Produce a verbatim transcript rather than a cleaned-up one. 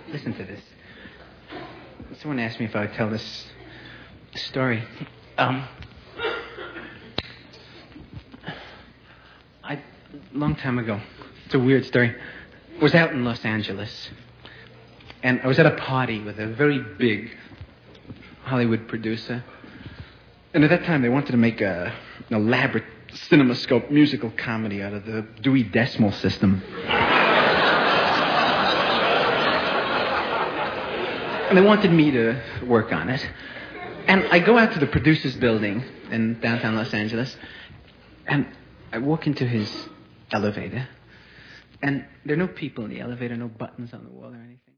Listen to this. Someone asked me if I would tell this story. Um, I, long time ago, it's a weird story. I was out in Los Angeles, and I was at a party with a very big Hollywood producer. And at that time, they wanted to make a, an elaborate CinemaScope musical comedy out of the Dewey Decimal System. And they wanted me to work on it. And I go out to the producer's building in downtown Los Angeles, and I walk into his elevator, and there are no people in the elevator, no buttons on the wall or anything.